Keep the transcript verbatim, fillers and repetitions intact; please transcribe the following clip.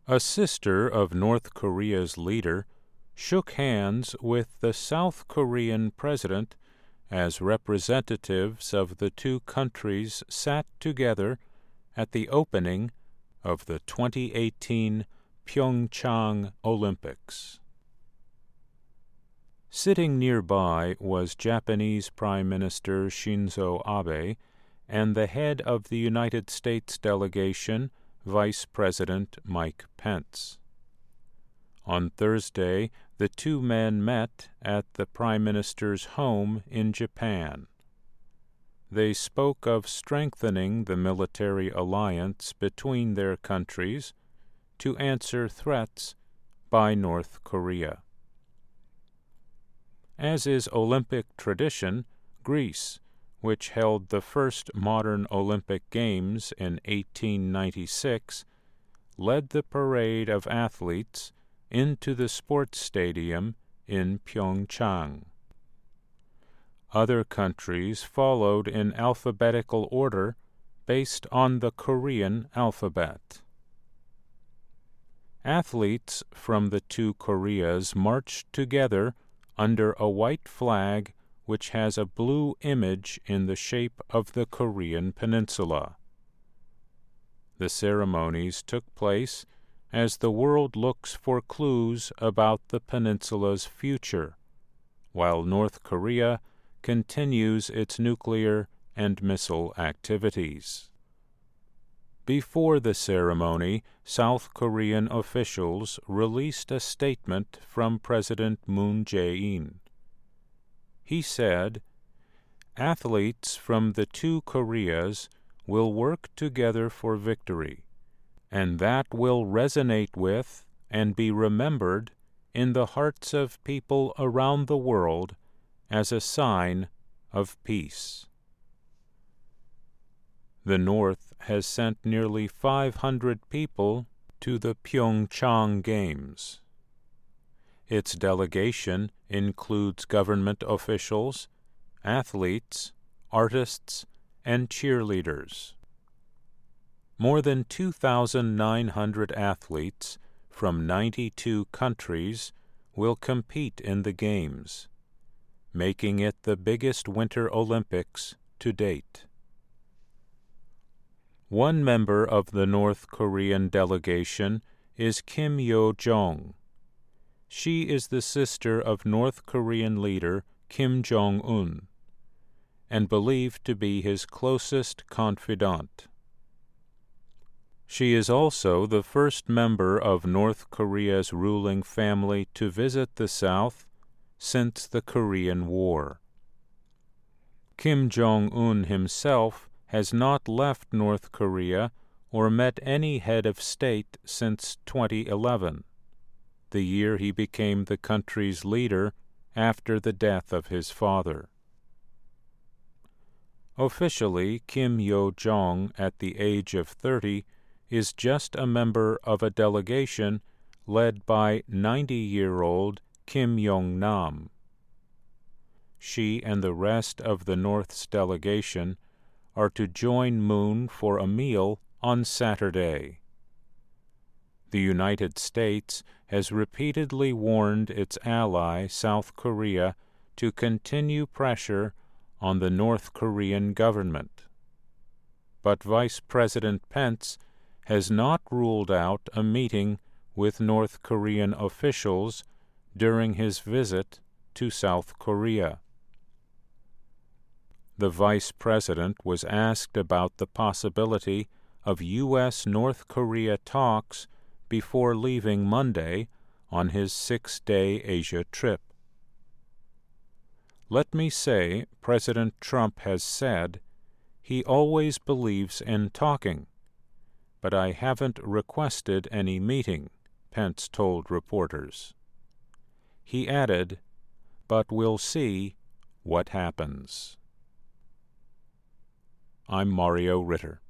A sister of North Korea's leader shook hands with the South Korean president as representatives of the two countries sat together at the opening of the twenty eighteen Pyeongchang Olympics. Sitting nearby was Japanese Prime Minister Shinzo Abe and the head of the United States delegation, Vice President Mike Pence. On Thursday, the two men met at the Prime Minister's home in Japan. They spoke of strengthening the military alliance between their countries to answer threats by North Korea. As is Olympic tradition, Greece, which held the first modern Olympic Games in eighteen ninety-six, led the parade of athletes into the sports stadium in Pyeongchang. Other countries followed in alphabetical order based on the Korean alphabet. Athletes from the two Koreas marched together under a white flag which has a blue image in the shape of the Korean peninsula. The ceremonies took place as the world looks for clues about the peninsula's future, while North Korea continues its nuclear and missile activities. Before the ceremony, South Korean officials released a statement from President Moon Jae-in. He said, "Athletes from the two Koreas will work together for victory, and that will resonate with and be remembered in the hearts of people around the world as a sign of peace." The North has sent nearly five hundred people to the Pyeongchang Games. Its delegation includes government officials, athletes, artists, and cheerleaders. More than two thousand nine hundred athletes from ninety-two countries will compete in the Games, making it the biggest Winter Olympics to date. One member of the North Korean delegation is Kim Yo-jong. She is the sister of North Korean leader Kim Jong-un and believed to be his closest confidant. She is also the first member of North Korea's ruling family to visit the South since the Korean War. Kim Jong-un himself has not left North Korea or met any head of state since twenty eleven, the year he became the country's leader after the death of his father. Officially, Kim Yo-jong, at the age of thirty, is just a member of a delegation led by ninety-year-old Kim Yong-nam. She and the rest of the North's delegation are to join Moon for a meal on Saturday. The United States has repeatedly warned its ally, South Korea, to continue pressure on the North Korean government. But Vice President Pence has not ruled out a meeting with North Korean officials during his visit to South Korea. The Vice President was asked about the possibility of U S North Korea talks before leaving Monday on his six-day Asia trip. Let me say, President Trump has said, he always believes in talking, but I haven't requested any meeting, Pence told reporters. He added, but we'll see what happens. I'm Mario Ritter.